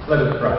Let us pray.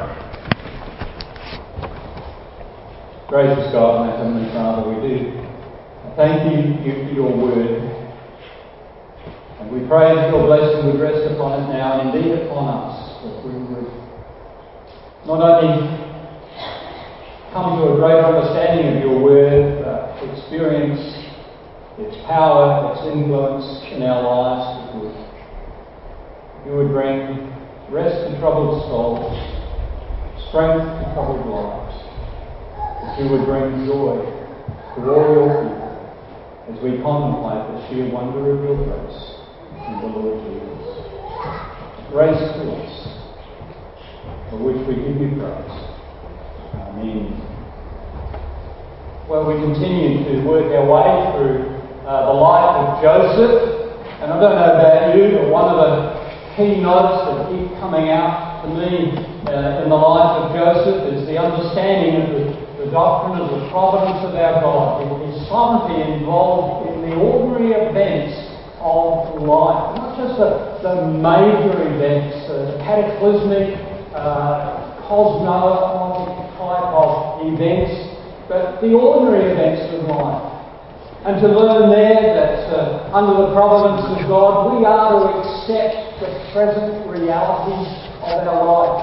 Gracious God, my Heavenly Father, we do thank you for your word. And we pray that your blessing would rest upon it now and indeed upon us, that we would not only come to a greater understanding of your word, but experience its power, its influence in our lives, that you would bring rest to troubled souls, strength to troubled lives, that you would bring joy to all your people as we contemplate the sheer wonder of your grace in the Lord Jesus. Grace to us, for which we give you praise. Amen. Well, we continue to work our way through the life of Joseph, and I don't know about you, but one of the key notes that keep coming out to me in the life of Joseph is the understanding of the doctrine of the providence of our God, his sovereignty involved in the ordinary events of life, not just the major events, the cataclysmic, cosmological type of events, but the ordinary events of life. And to learn there that under the providence of God, we are to accept the present realities of our life.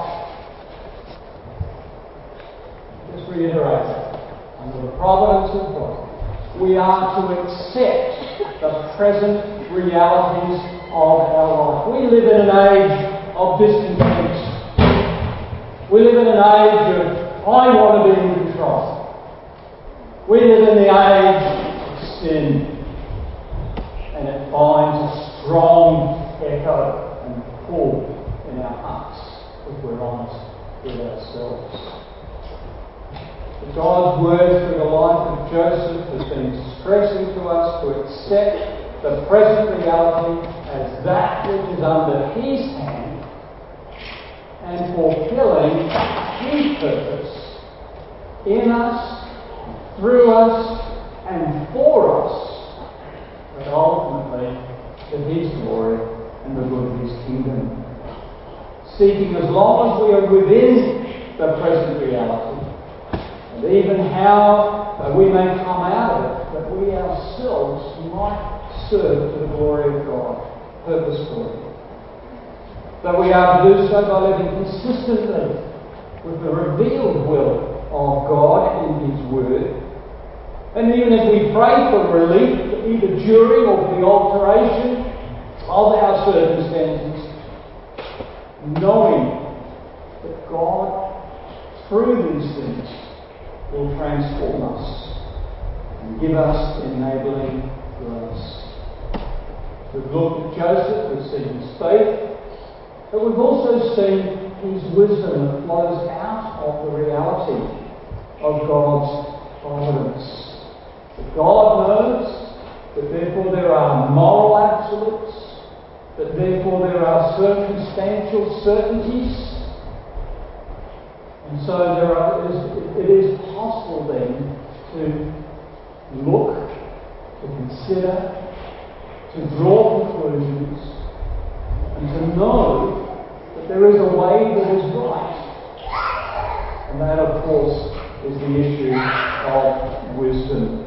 Just reiterate that. Under the providence of God, we are to accept the present realities of our life. We live in an age of discontent. We live in an age of, I want to be in control. We live in the age of sin. And it finds a strong echo and pull in our hearts if we're honest with ourselves. But God's word through the life of Joseph has been stressing to us to accept the present reality as that which is under his hand and fulfilling his purpose in us, through us, and for us, but ultimately to his glory and the good of his kingdom. Seeking, as long as we are within the present reality, and even how we may come out of it, that we ourselves might serve to the glory of God purposefully. That we are to do so by living consistently with the revealed will of God in his word. And even as we pray for relief, either during or for the alteration of our circumstances, knowing that God, through these things, will transform us and give us enabling grace. We've looked at Joseph, we've seen his faith, but we've also seen his wisdom that flows out of the reality of God's providence. That God knows that therefore there are moral absolutes, that therefore there are circumstantial certainties, and so it is possible then to look, to consider, to draw conclusions, and to know that there is a way that is right. And that, of course, is the issue of wisdom.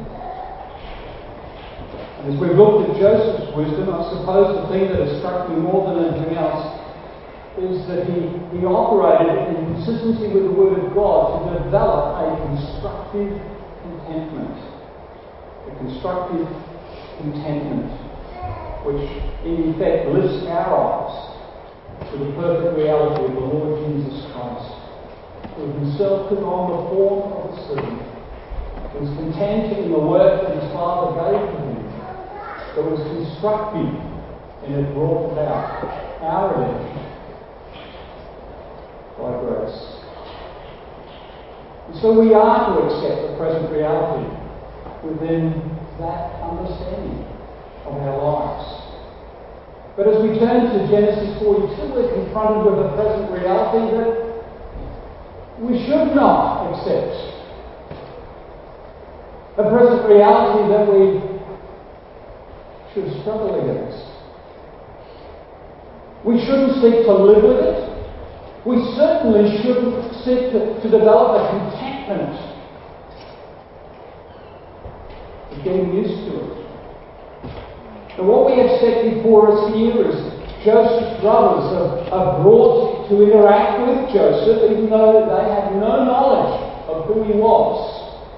And as we've looked at Joseph's wisdom, I suppose the thing that has struck me more than anything else is that he operated in consistency with the Word of God to develop a constructive contentment. A constructive contentment, which in effect lifts our eyes to the perfect reality of the Lord Jesus Christ, who himself took on the form of a servant, was content in the work that his Father gave to him, that was constructive and it brought about our redemption by grace. And so we are to accept the present reality within that understanding of our lives. But as we turn to Genesis 42, we're confronted with a present reality that we should not accept. A present reality that we should struggle against. We shouldn't seek to live with it. We certainly certainly shouldn't seek to develop a contentment with getting used to it. And what we have set before us here is Joseph's brothers are brought to interact with Joseph, even though they had no knowledge of who he was.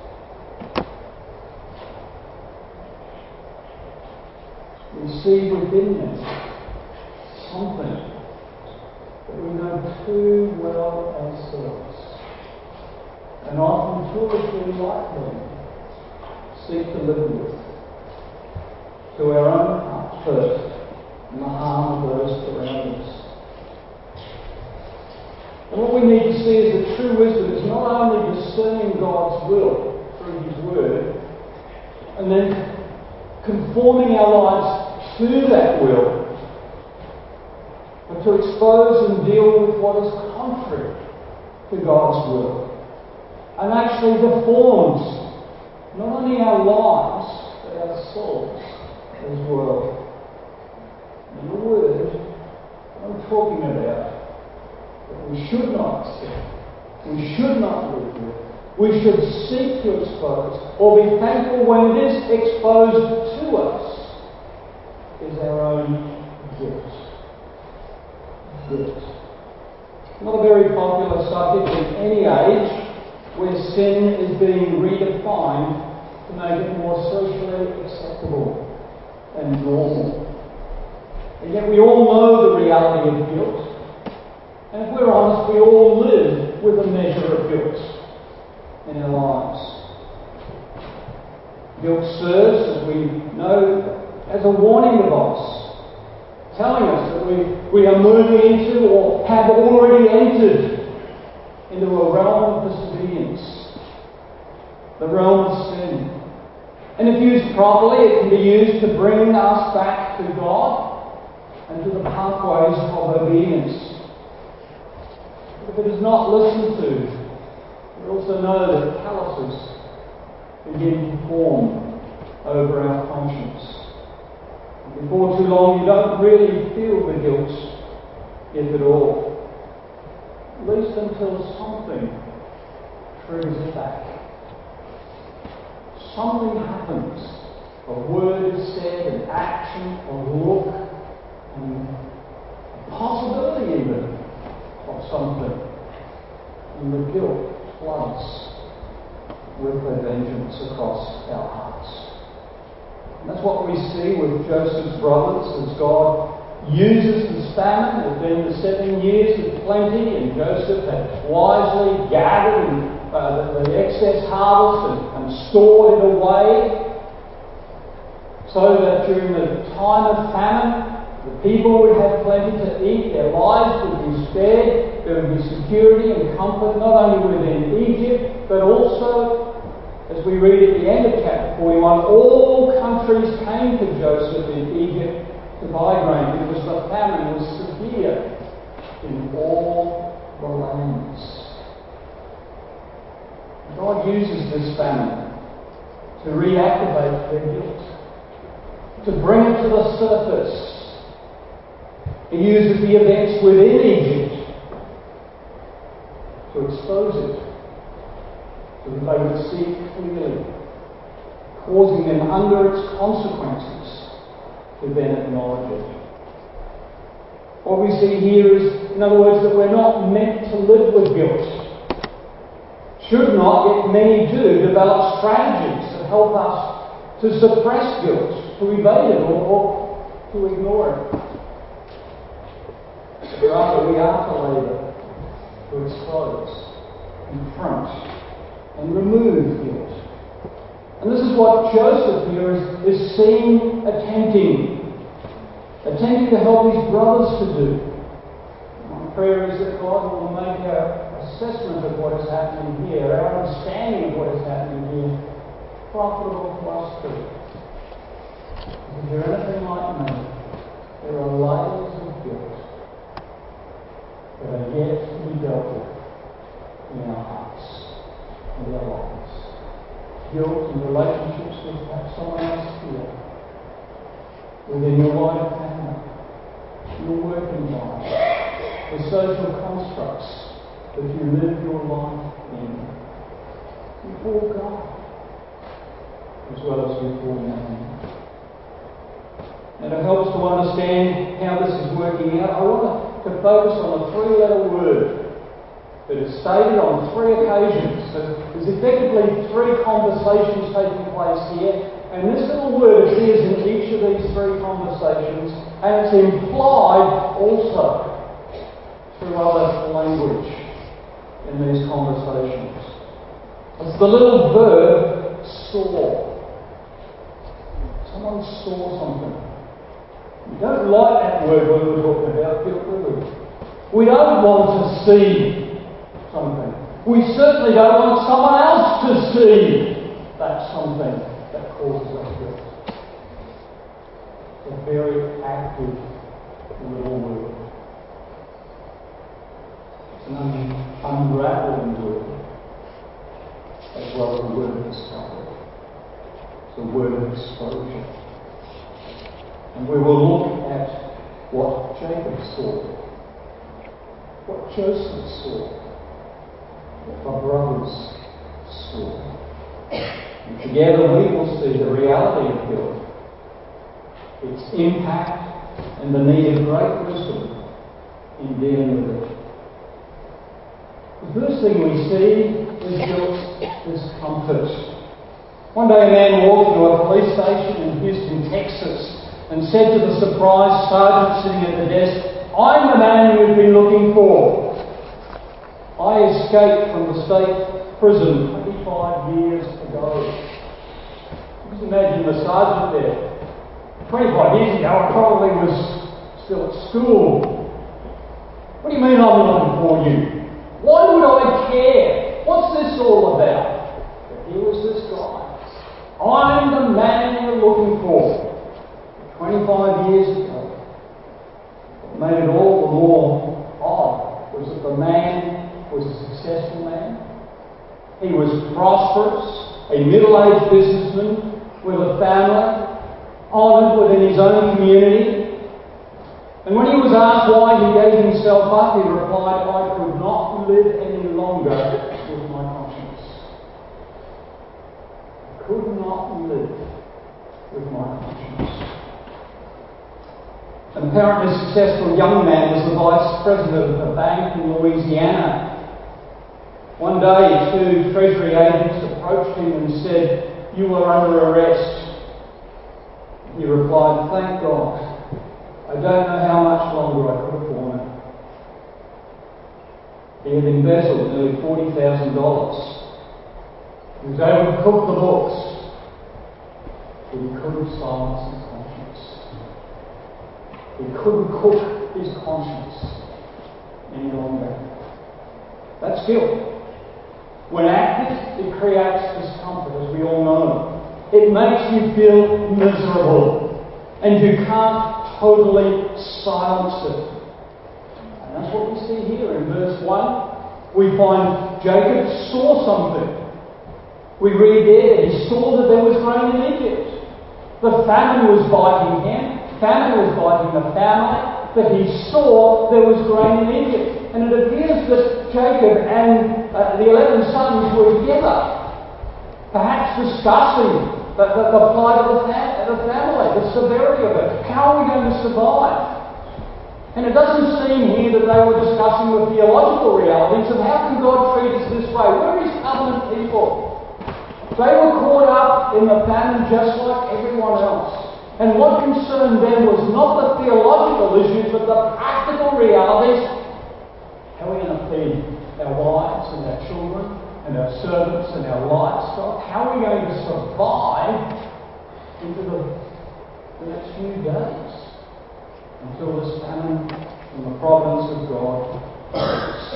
We see within them something that we know too well ourselves, and often foolishly lightly seek to live with, to our own heart first, and the harm of those around us. And what we need to see is that true wisdom is not only discerning God's will through His Word, and then conforming our lives to that will, but to expose and deal with what is contrary to God's will, and actually deforms not only our lives, but our souls as well. In the Word, I'm talking about that we should not accept, we should not live with, we should seek to expose, or be thankful when it is exposed to us, is our own guilt. Guilt. Not a very popular subject in any age where sin is being redefined to make it more socially acceptable and normal. And yet we all know the reality of guilt. And if we're honest, we all live with a measure of guilt in our lives. Guilt serves, as we know, as a warning device, telling us that we are moving into or have already entered into a realm of disobedience, the realm of sin. And if used properly, it can be used to bring us back to God and to the pathways of obedience. But if it is not listened to, we also know that calluses begin to form over our conscience. And before too long, you don't really feel the guilt, if at all. At least until something triggers it back. Something happens. A word is said, an action, a look, and a possibility even of something. And the guilt floods with a vengeance across our hearts. And that's what we see with Joseph's brothers as God uses this famine. There's been the 7 years of plenty, and Joseph had wisely gathered the excess harvest and stored it away, so that during the time of famine, the people would have plenty to eat, their lives would be spared, there would be security and comfort not only within Egypt, but also, as we read at the end of chapter 41, all countries came to Joseph in Egypt to buy grain, because the famine was severe in all the lands. God uses this famine to reactivate their guilt, to bring it to the surface. He uses the events within Egypt to expose it, so that they would see clearly, causing them under its consequences to then acknowledge it. What we see here is, in other words, that we're not meant to live with guilt. Should not, yet many do, develop strategies that help us to suppress guilt, to evade it, or to ignore it. But rather, we are to labour to expose, confront, and remove guilt. And this is what Joseph here is seen attempting to help his brothers to do. My prayer is that God will make our assessment of what is happening here, our understanding of what is happening here, profitable to us too. If you're anything like me, there are layers of guilt that are yet to be dealt with in our hearts and our lives. Guilt in relationships with perhaps someone else here, within your wider family, your work environment, the social constructs that you live your life in before God as well as before man. And it helps to understand how this is working out. I want to focus on a three-letter word that is stated on three occasions. So there's effectively three conversations taking place here, and this little word appears in each of these three conversations, and it's implied also through other language in these conversations. It's the little verb saw. Someone saw something. We don't like that word when we're talking about guilt, do we? We don't want to see something. We certainly don't want someone else to see that something that causes us guilt. It's a very active little word. It's an unraveling word, as well as a word of discovery. It's a word of exposure. And we will look at what Jacob saw, what Joseph saw, what the brothers saw. And together we will see the reality of guilt, its impact, and the need of great wisdom in dealing with it. The first thing we see is guilt's discomfort. One day a man walked into a police station in Houston, Texas, and said to the surprised sergeant sitting at the desk, "I'm the man you've been looking for. I escaped from the state prison 25 years ago." Just imagine the sergeant there. 25 years ago, I probably was still at school. "What do you mean I'm looking for you? Why would I care? What's this all about?" But here was this guy. "I'm the man you're looking for." 25 years ago. What made it all the more odd was that the man was a successful man. He was prosperous, a middle-aged businessman with a family, honoured within his own community. And when he was asked why he gave himself up, he replied, "I could not live any longer with my conscience. I could not live with my conscience." An apparently successful young man was the vice president of a bank in Louisiana. One day, two Treasury agents approached him and said, "You are under arrest." He replied, "Thank God. I don't know how much longer I could have borne it." He had embezzled nearly $40,000. He was able to cook the books, but he couldn't silence his conscience. He couldn't cook his conscience any longer. That's guilt. When active, it creates discomfort, as we all know. It makes you feel miserable, and you can't totally silence it. And that's what we see here in verse 1. We find Jacob saw something. We read there that he saw that there was grain in Egypt. The famine was biting him. Famine was biting the family, but he saw there was grain in Egypt. And it appears that Jacob and the 11 sons were together, perhaps discussing the plight of the family, the severity of it. How are we going to survive? And it doesn't seem here that they were discussing the theological realities of how can God treat us this way? We're His covenant people. They were caught up in the famine just like everyone else. And what concerned them was not the theological issues, but the practical realities. How are we going to feed our wives and our children and our servants and our livestock? How are we going to survive into the next few days until this famine and the providence of God comes?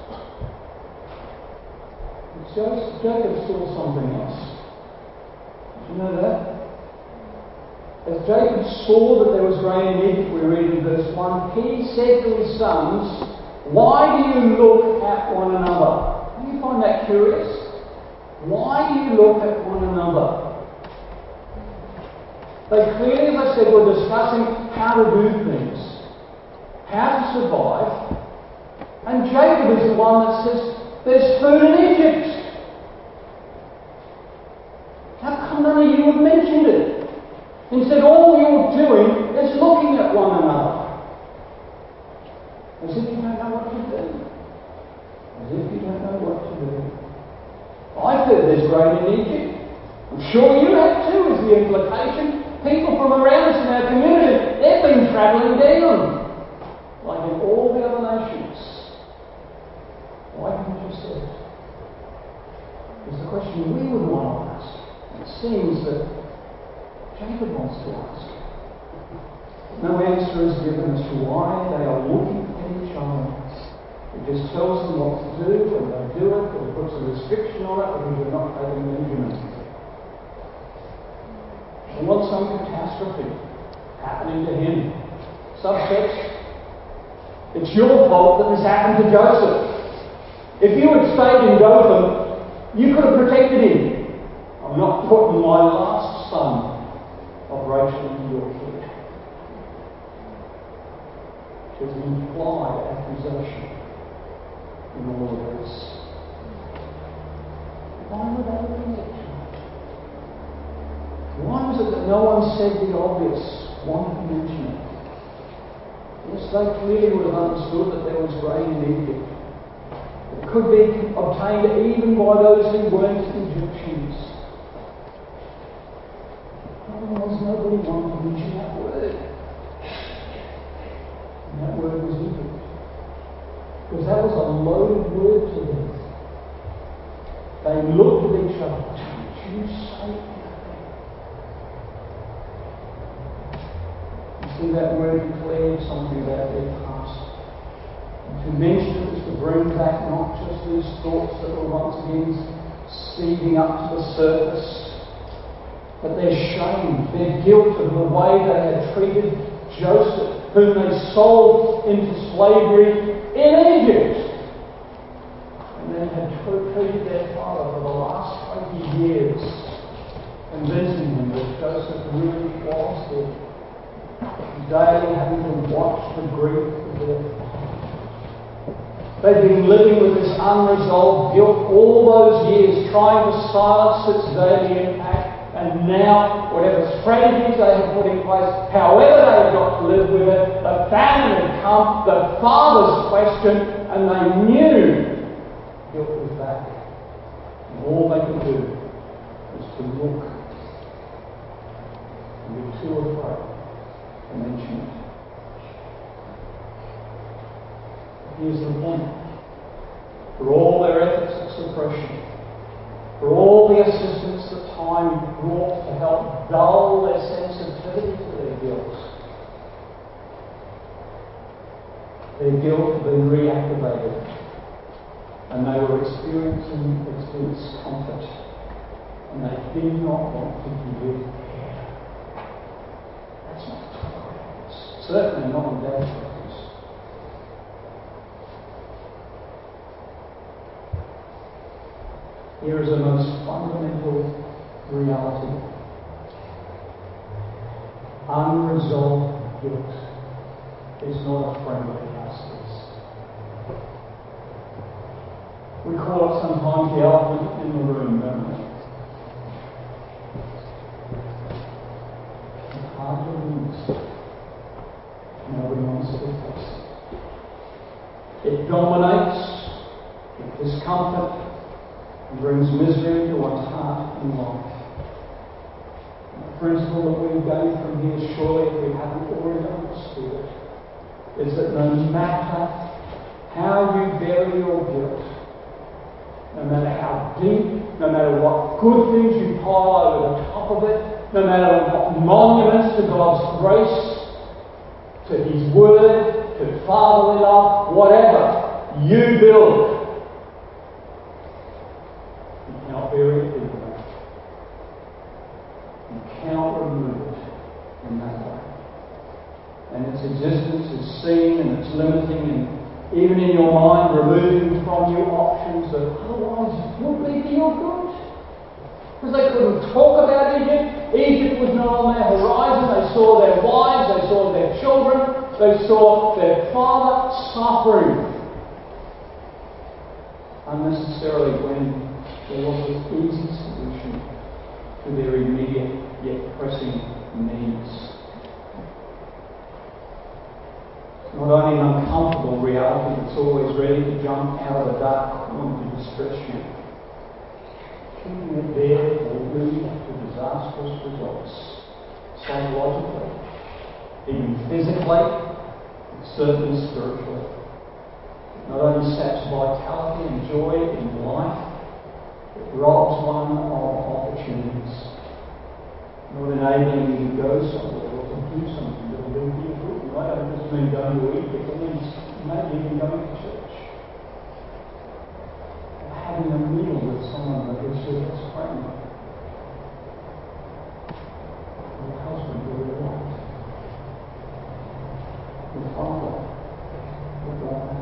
Jacob saw something else. Did you know that? As Jacob saw that there was grain in Egypt, we read in verse 1, he said to his sons, "Why do you look at one another?" Do you find that curious? Why do you look at one another? They clearly, as I said, were discussing how to do things, how to survive, And Jacob is the one that says, there's food in Egypt. How come none of you have mentioned it? Instead, all you're doing is looking at one another. As if you don't know what to do. As if you don't know what to do. I've heard there's grain in Egypt. I'm sure you have too, is the implication. People from around us in our community, they've been travelling down, like in all the other nations. Why haven't you said it? Is the question we would want to ask. It seems that Jacob wants to ask. No answer is given as to why they are looking at each other. It just tells them what to do, and they do it, or it puts a restriction on it because you're not taking Benjamin. They want some catastrophe happening to him. Subtext, it's your fault that this happened to Joseph. If you had stayed in Dothan, you could have protected him. I'm not putting my last son of Rachel into your care. There's an implied accusation in all of this. Why were they looking at each other? Why was it that no one said the obvious, wanted to mention it? Yes, they clearly would have understood that there was grain in Egypt. It could be obtained even by those who weren't Egyptians. Otherwise, nobody wanted to mention that word. And that word was Egypt. Because that was a loaded word to them. They looked at each other. Don't you say anything. You see, that word declared something about their past. And to mention it was to bring back not just these thoughts that were once again seething up to the surface, but their shame, their guilt of the way they had treated Joseph, whom they sold into slavery in Egypt, and then had treated their father for the last 20 years, convincing him that Joseph really was dead, daily having to watch the grief of their father. They've been living with this unresolved guilt all those years, trying to silence its daily impact. And now, whatever strategies they have put in place, however they have got to live with it, the famine had come, the father's question, and they knew guilt was back. And all they could do was to look and be too afraid to mention it. Here's the point. For all their efforts at suppression, for all the assistance that time brought to help dull their sensitivity to their guilt had been reactivated, and they were experiencing its discomfort, and they did not want to give it air. That's not tolerance. Certainly not in Dad's practice. Here is the most fundamental reality. Unresolved guilt is not a friendly justice. We call it sometimes the elephant in the room, don't we? It's hard to lose. Nobody wants to face it. It dominates with discomfort and brings misery to one's heart and life. The principle that we gain from here, surely if we haven't already understood it, is that no matter how you bury your guilt, no matter how deep, no matter what good things you pile over the top of it, no matter what monuments to God's grace, to His Word, to fatherly love, whatever you build, cannot bury it deep enough. You cannot remove it in that way. And its existence is seen and it's limiting, and even in your mind removing from you options that otherwise would be for your good. Because they couldn't talk about Egypt. Egypt was not on their horizon. They saw their wives, they saw their children, they saw their father suffering. unnecessarily when there was an easy solution to their immediate yet pressing needs. Not only an uncomfortable reality that's always ready to jump out of the dark corner to distress you, keeping it there will lead to disastrous results, psychologically, even physically, and certainly spiritually. It not only saps vitality and joy in life, it robs one of opportunities, not enabling you to go somewhere or to do something that will do you good. I don't just mean going to eat, it means maybe even going to church. Or having a meal with someone that is your best friend. Your husband or your wife. Your father. Your brother.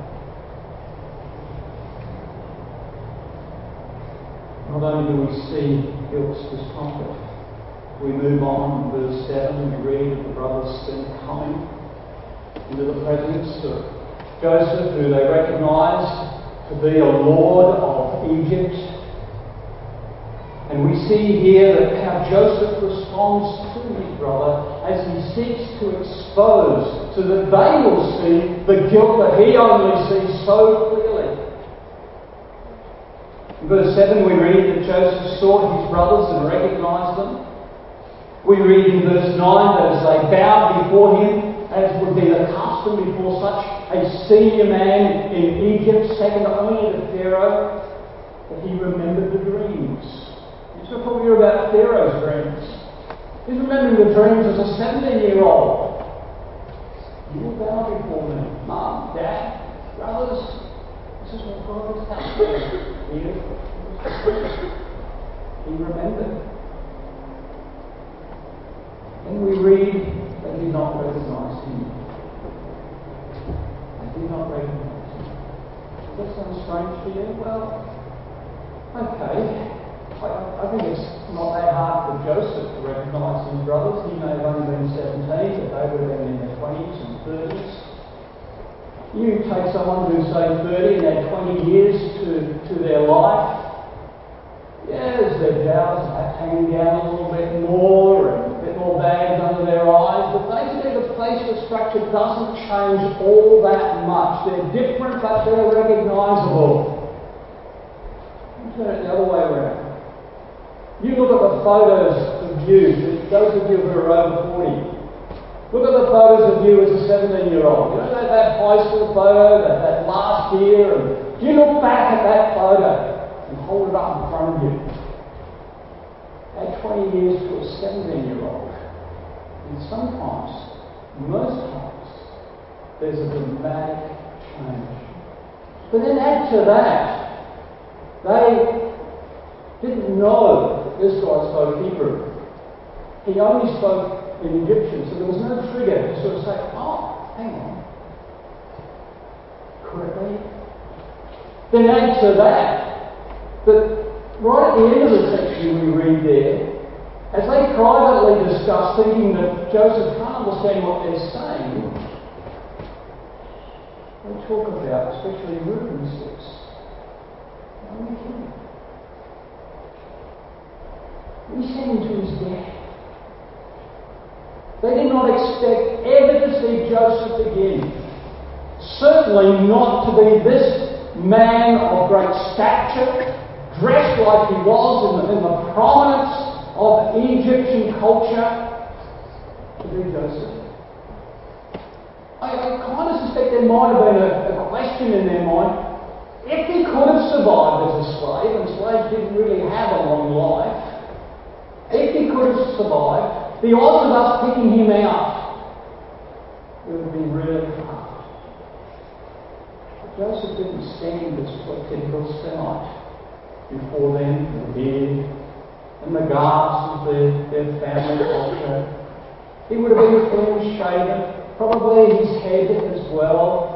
Not only do we see guilt's discomfort, we move on in verse 7 and we read that the brothers then coming into the presence of Joseph, who they recognise to be a lord of Egypt. And we see here that how Joseph responds to his brother as he seeks to expose so that they will see the guilt that he only sees so clearly. In verse 7 we read that Joseph saw his brothers and recognised them. We read in verse 9 that as they bowed before him, as would be the custom before such a senior man in Egypt, second only to Pharaoh, that he remembered the dreams. You should probably hear about Pharaoh's dreams. He's remembering the dreams as a 17-year-old. You will bow before me, Mum, Dad, brothers. This is what God has done. He remembered. And we read, they did not recognise him. They did not recognise him. Does that sound strange to you? Well, okay. I think it's not that hard for Joseph to recognise his brothers. He may have only been 17, but they would have been in their 20s and 30s. You take someone who's, say, 30 and add 20 years to their life. Yeah, as their jowls perhaps hanging down a little bit more and a bit more bags under their eyes, but basically the facial structure doesn't change all that much. They're different, but they're recognisable. Turn it the other way around. You look at the photos of you, those of you who are over 40. Look at the photos of you as a 17-year-old. You know that high school photo, that last year, and do you look back at that photo and hold it up in front of you? Add 20 years to a 17-year-old. And sometimes, most times, there's a dramatic change. But then add to that, they didn't know this guy spoke Hebrew. He only spoke in Egyptian, so there was no trigger to sort of say, oh, hang on. Could it be? Then add to that right at the end of the section we read there, as they privately discuss, thinking that Joseph can't understand what they're saying, they talk about, especially Reuben says, "Are we kidding? We sent him to his death." They did not expect ever to see Joseph again. Certainly not to be this man of great stature, dressed like he was in the prominence of Egyptian culture, to be Joseph. I kind of suspect there might have been a question in their mind. If he could have survived as a slave, and slaves didn't really have a long life, if he could have survived, the odds of us picking him out, it would be really hard. But Joseph didn't stand as a typical Semite before them, the beard and the garbs of their family culture. He would have been clean shaven, probably his head as well.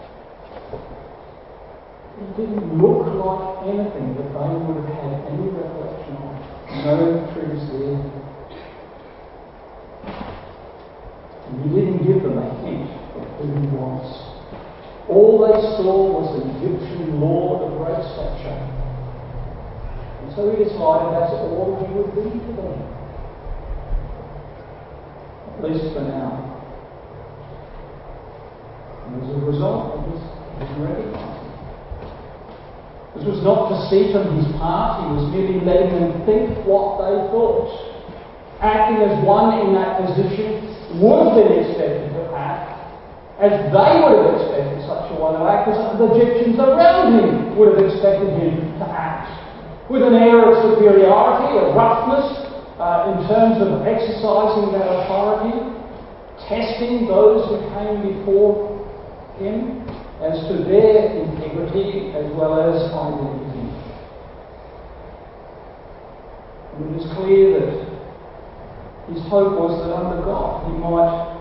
He didn't look like anything that they would have had any recollection of. No triggers there. And he didn't give them a hint of who he was. All they saw was an Egyptian lord of great stature. So he decided that's all he would be to them. At least for now. And as a result, he didn't recognise him. This was not deceit on his part, he was merely letting them think what they thought. Acting as one in that position would have been expected to act, as they would have expected such a one to act, as the Egyptians around him would have expected him to act. With an air of superiority, of roughness, in terms of exercising that authority, testing those who came before him as to their integrity as well as identity. And it is clear that his hope was that under God he might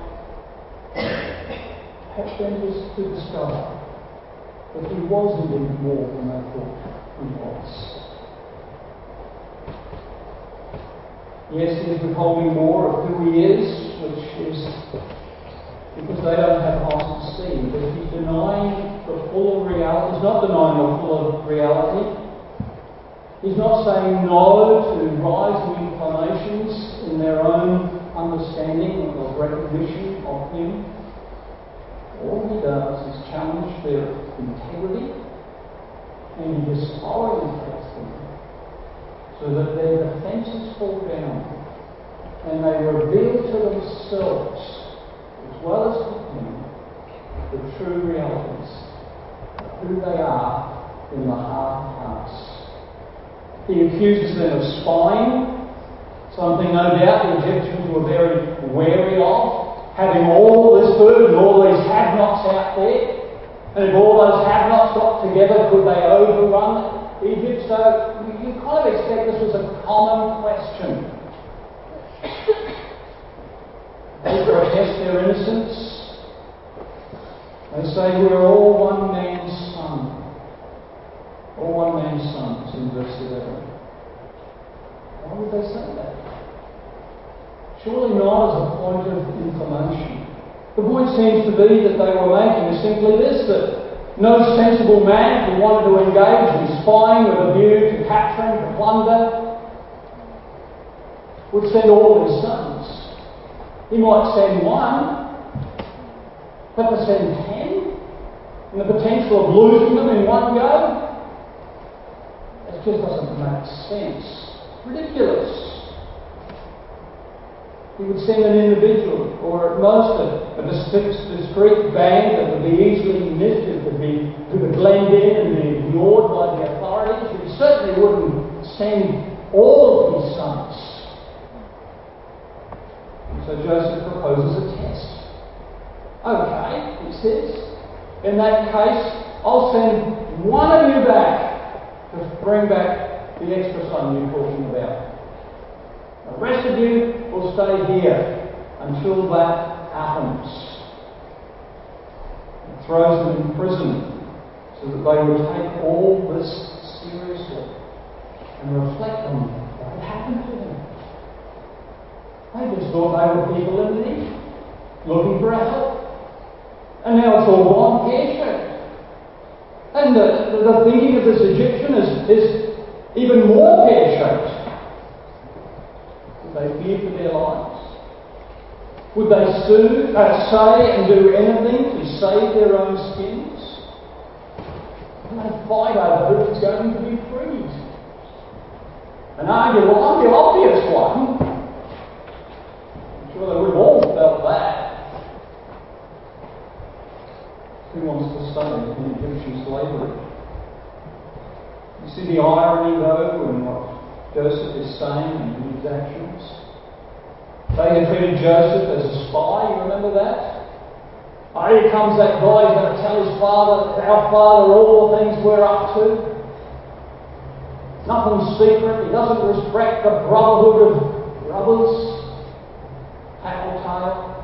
help them to discover that he was indeed more than they thought he was. Yes, he is withholding more of who he is, which is because they don't have eyes to see. But he's denying the full of reality. He's not denying the full of reality. He's not saying no to rising inclinations in their own understanding of recognition of him. All he does is challenge their integrity and he disorientates them so that their defences fall down and they reveal to themselves, as well as to him, the true realities of who they are in the heart of hearts. He accuses them of spying, something no doubt the Egyptians were very wary of, having all this food and all these have-nots out there. And if all those have-nots got together, could they overrun Egypt? So you kind of expect this was a common question. They protest their innocence. They say we're all one man's son. All one man's sons in verse 11. Why would they say that? Surely not as a point of information. The point seems to be that they were making is simply this, that no sensible man who wanted to engage in spying with a view to capturing, to plunder, would send all his sons. He might send one, but to send 10, and the potential of losing them in one go, that just doesn't make sense. It's ridiculous. He would send an individual, or at most a discreet band that would be easily missed, who could blend in and be ignored by the authorities. He certainly wouldn't send all of his sons. And so Joseph proposes a test. Okay, he says, in that case, I'll send one of you back to bring back the extra son you're talking about. The rest of you will stay here until that happens. He throws them in prison so that they would take all this seriously and reflect on what had happened to them. They just thought they were people in need, looking for help. And now it's all gone pear-shaped. And the thinking of this Egyptian is even more pear-shaped. Would they fear for their lives? Would they say and do anything to save their own skins? Would they fight over who is going to be freed? And argue, well, I'm the obvious one. I'm sure they would have all felt that. Who wants to stay in Egyptian slavery? You see the irony, though, in what Joseph is saying and in his actions. They had treated Joseph as a spy, you remember that? Oh, here comes that guy, he's going to tell his father, our father, all the things we're up to. Nothing secret, he doesn't respect the brotherhood of brothers. Tattletale.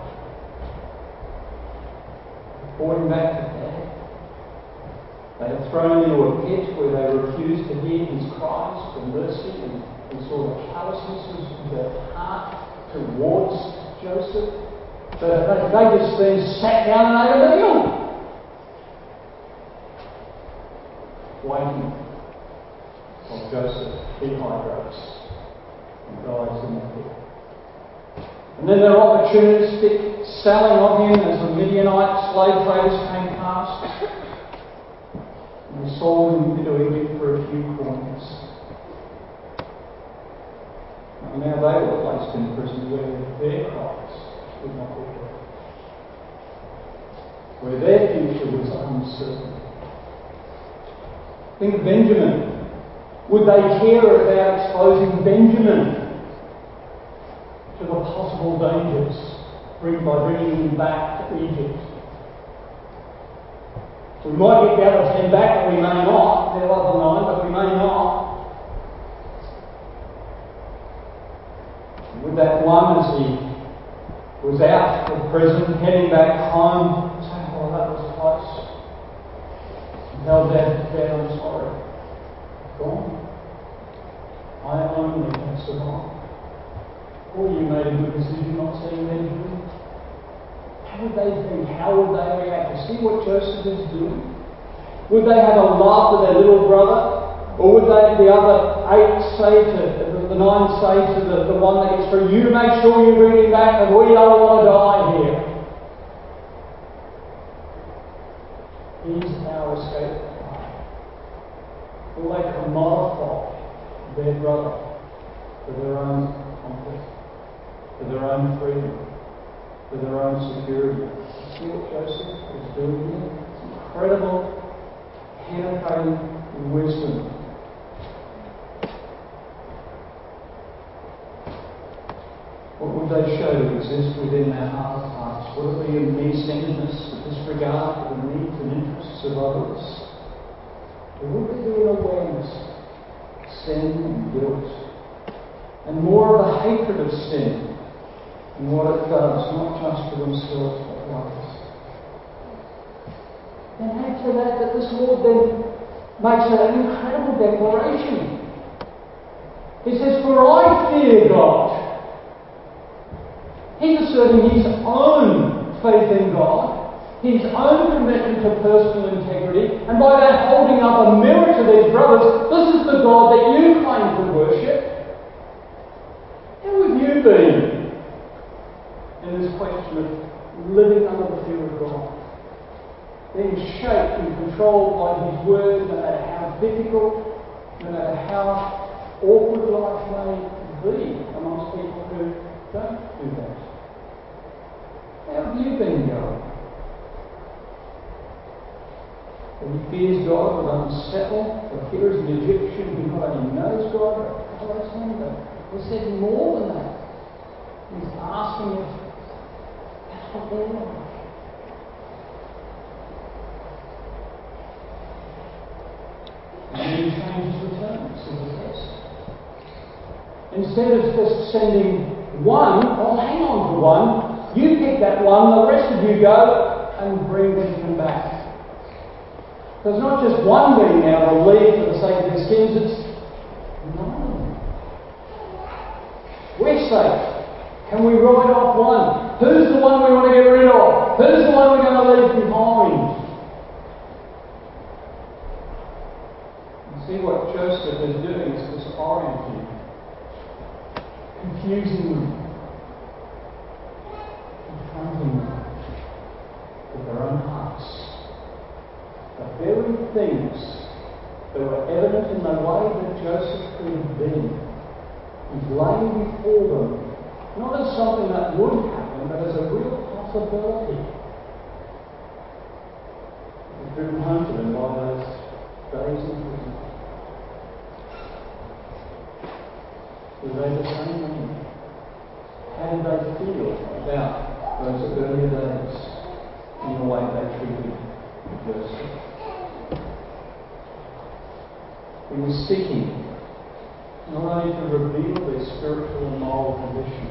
Brought him back to dad. They had thrown him into a pit where they refused to hear his cries for mercy and saw the callousness of their heart towards Joseph. They just then sat down and ate a meal. Waiting. Well, Joseph dehydrates and dies in the pit. And then they're opportunistic selling of him as the Midianite slave traders came past. And they sold him into Egypt for a few coins. And now they were placed in prison where their cries would not be heard, where their future was uncertain. Think of Benjamin. Would they care about exposing Benjamin to the possible dangers by bringing him back to Egypt? We might get the other 10 back, but we may not. The other 9, but we may not. Would that one, as he was out of prison, heading back home, say, "Oh, that was close," and tell Dad, "I'm sorry. I've gone. I only have survived." Or you made a good decision not seeing Benjamin. How would they think? How would they react? To see what Joseph is doing? Would they have a love for their little brother? Or would the other 8 say to the 9 say to the one that gets free, "You make sure you bring him back, and we don't want to die here. He's our escape plan." Will they commodify their brother for their own comfort, for their own freedom, for their own security? See what Joseph is doing here? It's incredible, penetrating wisdom. What would they show to exist within their heart of hearts? Would it be a mere-centeredness, a disregard for the needs and interests of others? Or would there be an awareness of sin and guilt, and more of a hatred of sin and what it does, not just for themselves but for others? Then add to that this Lord then makes an incredible declaration. He says, "For I fear God." He's asserting his own faith in God, his own commitment to personal integrity, and by that holding up a mirror to these brothers. This is the God that you claim to worship. How have you been in this question of living under the fear of God? Being shaped and controlled by his word, no matter how difficult, no matter how awkward life may be amongst people who don't do that. How have you been going? He fears God but unsettled. For here is an Egyptian who not only knows God but follows him. But he said more than that. He's asking if that's what they're like. And then he changes the terms of the test. Instead of just sending one, "Oh, hang on to one, you pick that one, the rest of you go and bring Benjamin back." So it's not just one being now relieved for the sake of their skins, it's none. We're safe. Can we write off one? Who's the one we want to get rid of? Who's the one we're going to leave behind? And see what Joseph is doing is disorienting, confusing them, confronting them with their own hearts. The very things that were evident in the way that Joseph could have been, he's laying before them, not as something that would happen, but as a real possibility. It was driven home to them by those days in prison. Were they the same men? How did they feel about those earlier days in the way they treated Joseph? He was seeking not only to reveal their spiritual and moral condition,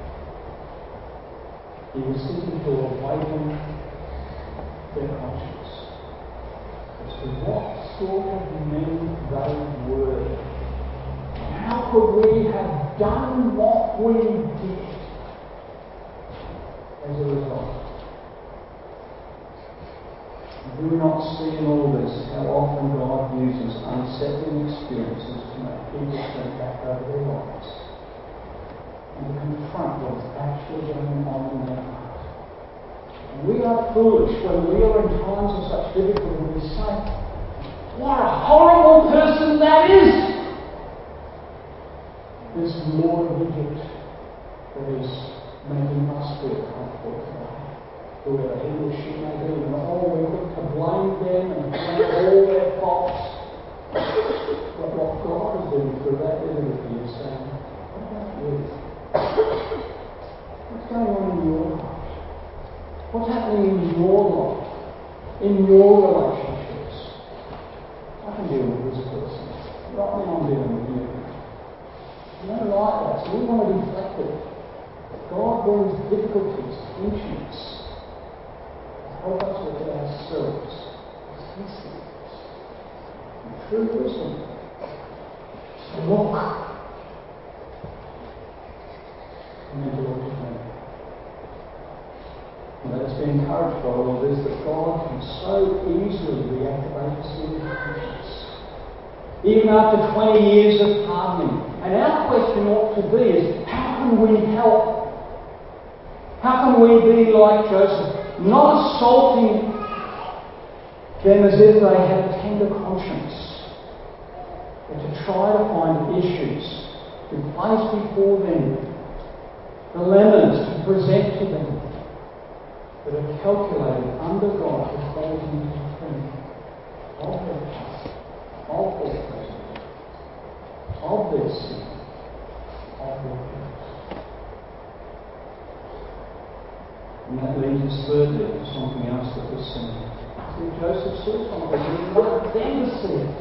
he was seeking to awaken their conscience as to what sort of men they were. How could we have done what we did as a result? Do we not see in all this how often God uses unsettling experiences to make people think back over their lives and to confront what's actually going on in their heart? And we are foolish when we are in times of such difficulty. We say, what a horrible person that is! This Lord of Egypt that is making us feel comfortable today, whoever he or she may be, and all we look to blame them and blame all their faults. But what God is doing through that individual is saying, what about you? What's going on in your life? What's happening in your life? In your relationships? I can deal with this person. Right now I'm dealing with you. You don't like that, so we want to deflect it. God brings difficulties, tensions, help us look at ourselves as He sees. And through wisdom, to look and then to look at Him. And let us be encouraged by all this that God can so easily reactivate us in His conscience. Even after 20 years of hardening. And our question ought to be is, how can we help? How can we be like Joseph? Not assaulting them as if they had a tender conscience, but to try to find issues, to place before them dilemmas to present to them that are calculated under God to cause them to think of their past, of their present, of their sin, of their guilt. And that leads us thirdly to something else that was seen. See, Joseph saw something, he wanted them to see it.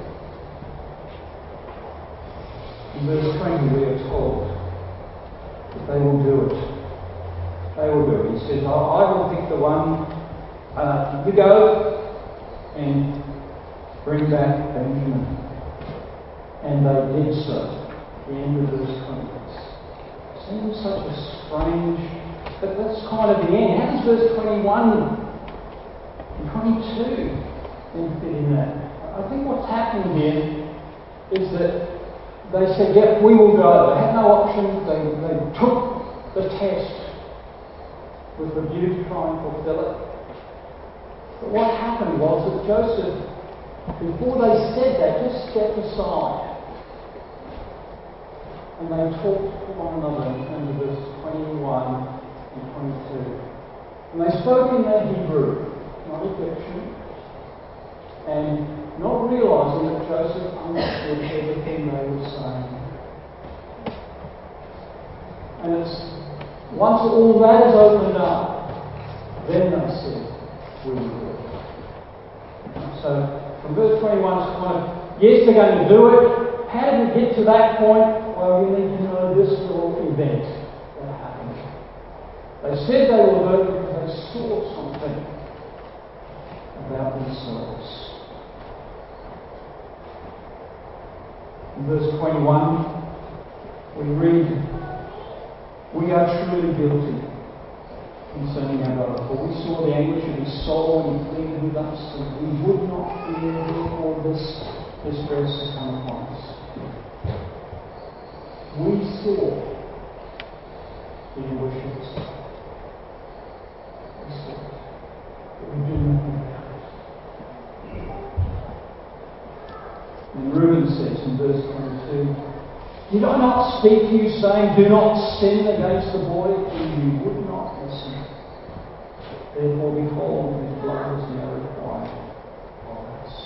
In verse 20 we are told that they will do it. They will do it. He says, I will pick the one, you go and bring back Benjamin. And they did so. The end of verse 20. It seems such a strange... But that's kind of the end. How does verse 21 and 22 then fit in that? I think what's happening here is that they said, yep, we will go. They had no option. They took the test with the view to try and fulfill it. But what happened was that Joseph, before they said that, just stepped aside. And they talked to one another in terms of verse 21 and 22. And they spoke in their Hebrew, not Egyptian, and not realising that Joseph understood everything they were saying. And it's once all that is opened up, then they said, we will do it. So from verse 21 it's kind of, yes, they're going to do it. How did we get to that point? Well, we need to know this little event that happened. They said they will do it because they saw something about themselves. In verse 21, we read, we are truly guilty concerning our brother, for we saw the anguish of his soul when he pleaded with us, and we would not fear, therefore this distress has come upon us. We saw the anguish of his soul. But we do nothing about it. And Reuben says in verse 22, did I not speak to you saying, do not sin against the boy? And you would not listen. Therefore, behold, his blood is now required of us.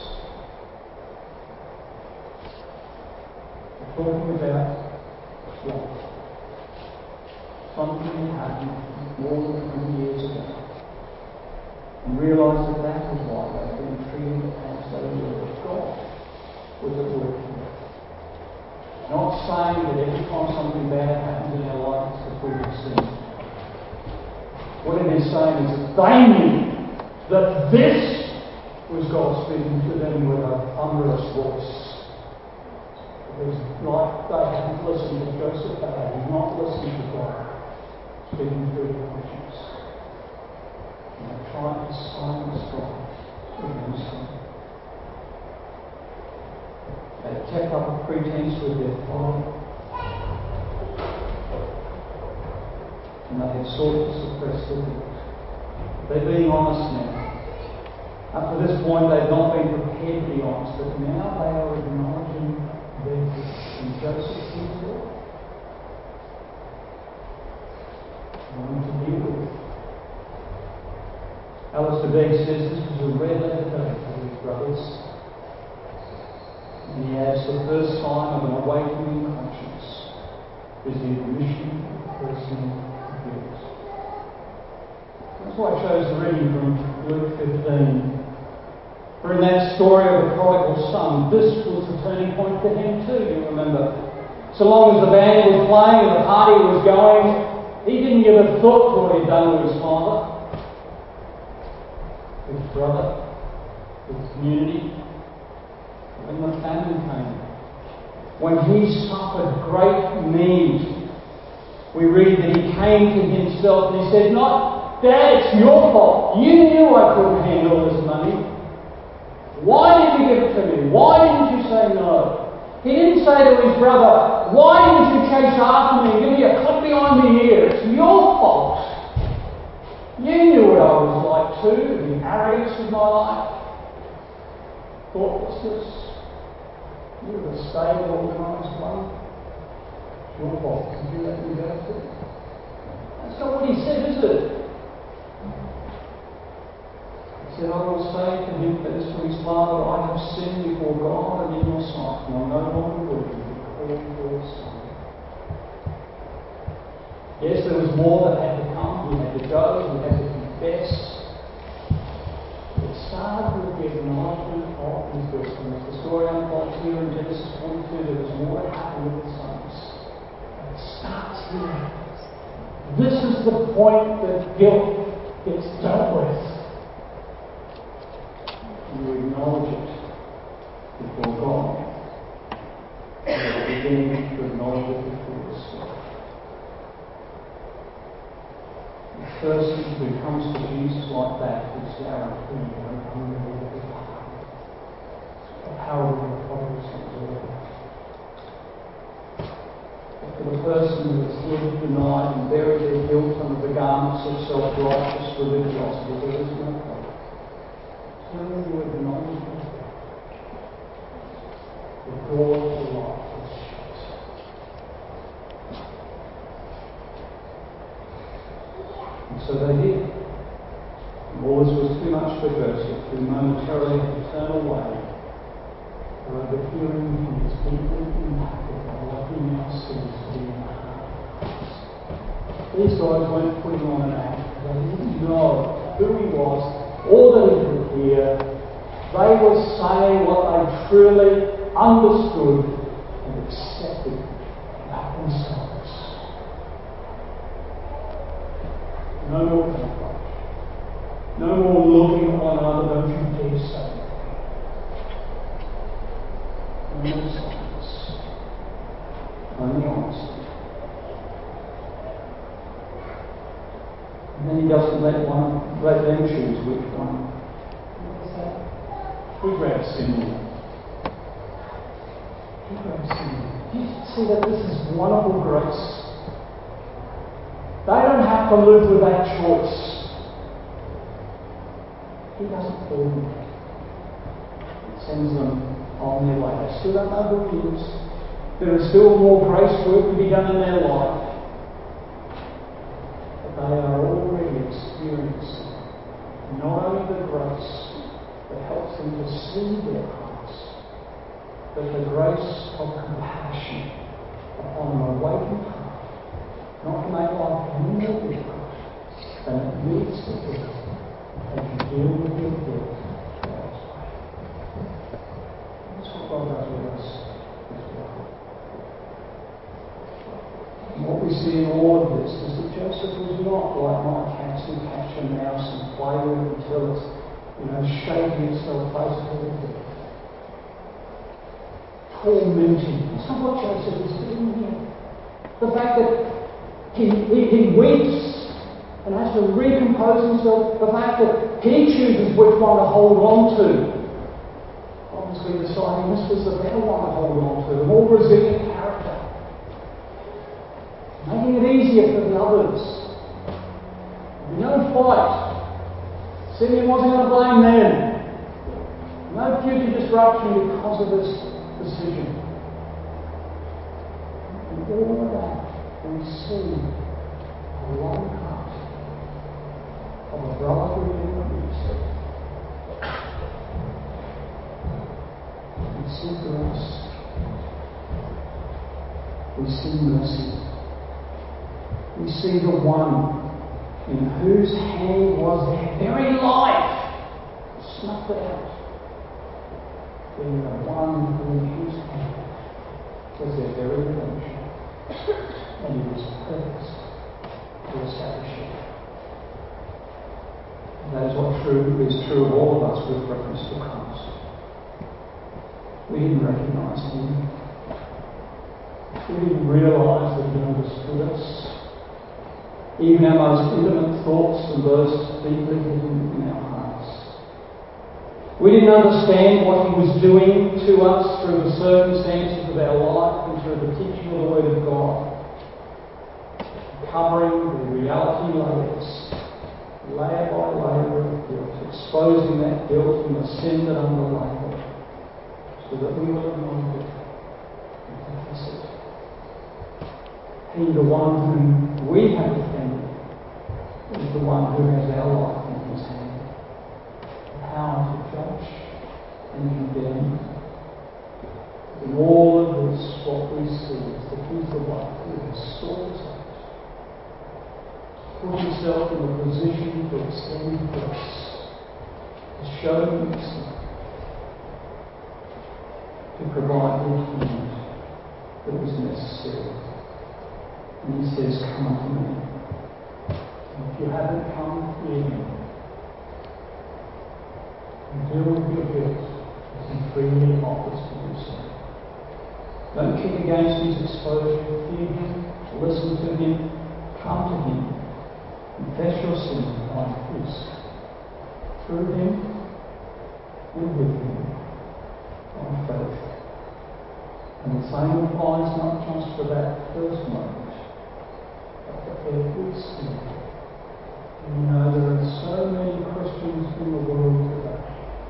We're talking about what? Something that happened more than 20 years ago. And realise that that is why they've been treated as they were of God was at work here. Not saying that every time something bad happens in our life it's because we've sinned. What it is saying is that they knew that this was God speaking to them with a thunderous voice. Because like they hadn't listened to Joseph, they had not listened to God speaking through the conscience. And they tried to silence God They kept up a pretense with their folly, and they had sought to suppress their guilt. They're being honest now. Up to this point, they've not been prepared to be honest, but now they are acknowledging their guilt. And Joseph sees it all. Wanting to deal with it. Alistair Begg says this was a red letter day for his brothers. And he adds, the first sign of an awakening conscience is the admission of personal guilt. That's why I chose the reading from Luke 15. For in that story of the prodigal son, this was the turning point for him too, you remember. So long as the band was playing and the party was going, he didn't give a thought to what he'd done to his father, his brother, his community. When the famine came, when he suffered great need, we read that he came to himself and he said, not, Dad, it's your fault. You knew I couldn't handle this money. Why did you give it to me? Why didn't you say no? He didn't say to his brother, why didn't you chase after me and give me a clip behind the ear? It's your fault. You knew what I was like too, the arrogance of my life, thoughtlessness. You were the stable, organised one. It's your fault. Did you let me go too? That's not what he said, is it? He said, I will say to him, as for his father, I have sinned before God and in your sight, and I'm no longer worthy to be called your son. Yes, there was more that had to come. He had to go, he had to confess. It started with the acknowledgement of his guilt. And as the story unfolds here in Genesis 42, there was more that happened with the sons. It starts here. This is the point that guilt gets dealt with. You acknowledge it before God. And you're beginning to acknowledge it before yourself. The person who comes to Jesus like that is guaranteed an unbelievable power. The power of the prodigal son's order. But for the person who has hid, denied, and buried their guilt under the garments of self-righteous religiosity, there is no hope. Till you acknowledge it, the door to life is shut. And so they did. And all this was too much for Joseph, who momentarily had to turn away, for overhearing him is deeply impacted by what he now sees to be in the heart of Christ. These guys weren't putting on an act. They didn't know who he was, or that he could hear. They were saying what they truly understood and accepted about themselves. No more conflict. No more looking at one another, don't you dare say that. No more silence. Only honesty. And then he doesn't let them choose which one. He grabs Simeon. He grabs Simeon. Do you see that this is wonderful grace? They don't have to live with that choice. He doesn't call them. He sends them on their way. They still don't know who he is. There is still more grace work to be done in their life. But they are already experiencing not only the grace that helps them to see their hearts, but the grace of compassion upon an awakened heart, not to make life any more difficult than it needs to be as you deal with your guilt God's way. That's what God does with us as well. And what we see in all of this is that Joseph was not like my cats who catch a mouse and play with it until it's shaking itself closer to the death. Tormenting. That's not what Joseph is doing here. The fact that he weeps and has to recompose himself. The fact that he chooses which one to hold on to, obviously deciding this was the better one to hold on to, the more resilient character, making it easier for the others. There'd be no fight. Simeon wasn't going to blame them. No future disruption because of this decision. And all of that, we see a long heart of a brother who didn't understand. We see grace. We see mercy. We see the one in whose hand was their very life, snuffed it out, being the one in whose hand was their very redemption, and he was purposed to establish it. And that is what is true of all of us with reference to Christ. We didn't recognise him. We didn't realise that he understood us. Even our most intimate thoughts and those deeply hidden in our hearts. We didn't understand what he was doing to us through the circumstances of our life and through the teaching of the Word of God, covering the reality layers, layer by layer of guilt, exposing that guilt and the sin that underlay it, so that we were reminded and confess it. He, the one whom we have offended, is the one who has our life in his hand. The power to judge and condemn. In all of this, what we see is that he's the one who has sought us out, put himself in a position to extend grace, to show mercy, to provide the atonement that was necessary. And he says, come unto me. And if you haven't come, hear him. And deal with your guilt as he freely offers to do so. Don't kick against his exposure. Hear him, listen to him, come to him, confess your sin on his. Through him and with him on faith. And the same applies not just for that first moment, every sin. You know, there are so many Christians in the world today.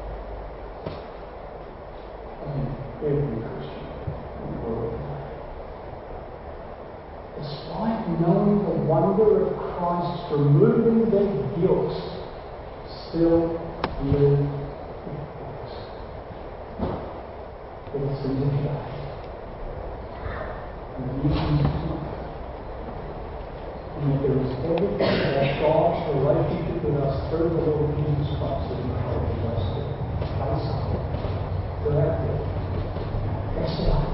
I mean, every Christian in the world today. Despite knowing the wonder of Christ removing their guilt, still live with guilt. For the sins of today. And the new sins of tomorrow. And that there is evidence of God's relationship with us through the Lord Jesus Christ that encourages us to face up to our guilt, fess it up,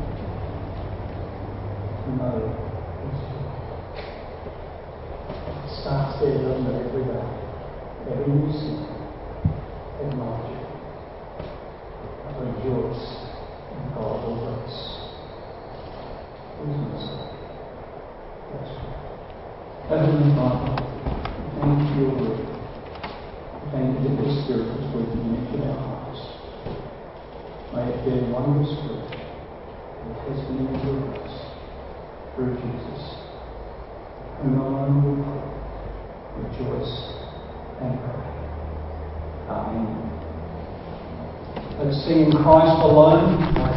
and know it's true. It starts there, doesn't it, every day. Every new sin, acknowledge it, and rejoice in God's grace. Whose mercy? Let's pray. Heavenly Father, thank you for your word. Thank you that your Spirit is working in each of our hearts. May it bear wondrous fruit and testimony of your grace through Jesus, whom alone we pray, rejoice, and pray. Amen. Let's sing in Christ alone.